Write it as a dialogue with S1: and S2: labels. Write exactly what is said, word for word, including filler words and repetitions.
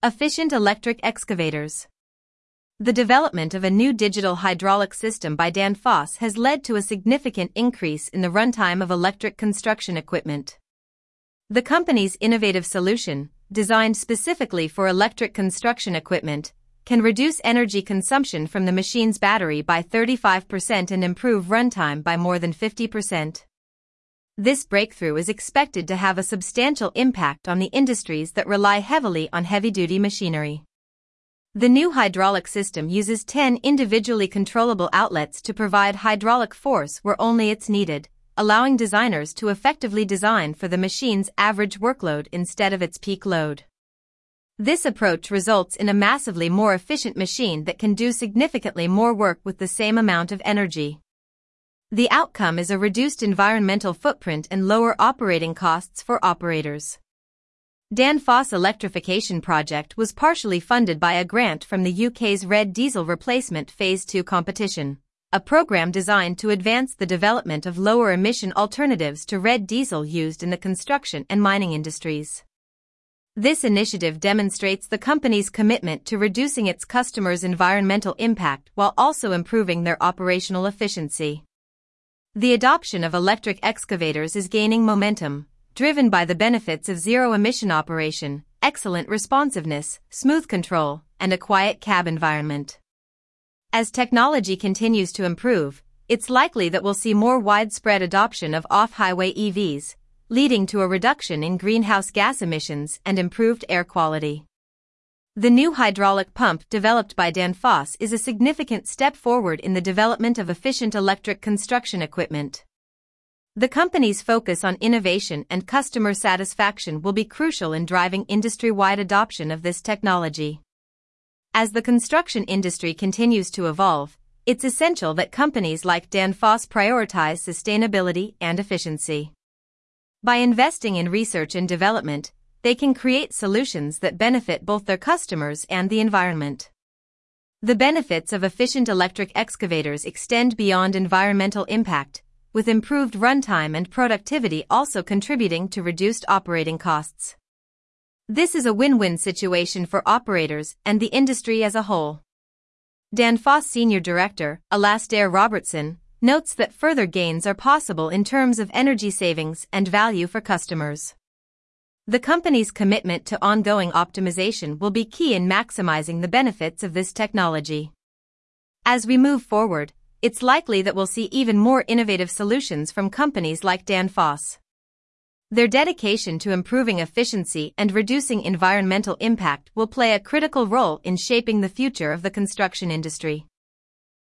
S1: Efficient electric excavators. The development of a new digital hydraulic system by Danfoss has led to a significant increase in the runtime of electric construction equipment. The company's innovative solution, designed specifically for electric construction equipment, can reduce energy consumption from the machine's battery by thirty-five percent and improve runtime by more than fifty percent. This breakthrough is expected to have a substantial impact on the industries that rely heavily on heavy-duty machinery. The new hydraulic system uses ten individually controllable outlets to provide hydraulic force where only it's needed, allowing designers to effectively design for the machine's average workload instead of its peak load. This approach results in a massively more efficient machine that can do significantly more work with the same amount of energy. The outcome is a reduced environmental footprint and lower operating costs for operators. Danfoss electrification project was partially funded by a grant from the U K's Red Diesel Replacement Phase two competition, a program designed to advance the development of lower-emission alternatives to red diesel used in the construction and mining industries. This initiative demonstrates the company's commitment to reducing its customers' environmental impact while also improving their operational efficiency. The adoption of electric excavators is gaining momentum, driven by the benefits of zero-emission operation, excellent responsiveness, smooth control, and a quiet cab environment. As technology continues to improve, it's likely that we'll see more widespread adoption of off-highway E Vs, leading to a reduction in greenhouse gas emissions and improved air quality. The new hydraulic pump developed by Danfoss is a significant step forward in the development of efficient electric construction equipment. The company's focus on innovation and customer satisfaction will be crucial in driving industry-wide adoption of this technology. As the construction industry continues to evolve, it's essential that companies like Danfoss prioritize sustainability and efficiency. By investing in research and development, they can create solutions that benefit both their customers and the environment. The benefits of efficient electric excavators extend beyond environmental impact, with improved runtime and productivity also contributing to reduced operating costs. This is a win-win situation for operators and the industry as a whole. Danfoss Senior Director, Alastair Robertson, notes that further gains are possible in terms of energy savings and value for customers. The company's commitment to ongoing optimization will be key in maximizing the benefits of this technology. As we move forward, it's likely that we'll see even more innovative solutions from companies like Danfoss. Their dedication to improving efficiency and reducing environmental impact will play a critical role in shaping the future of the construction industry.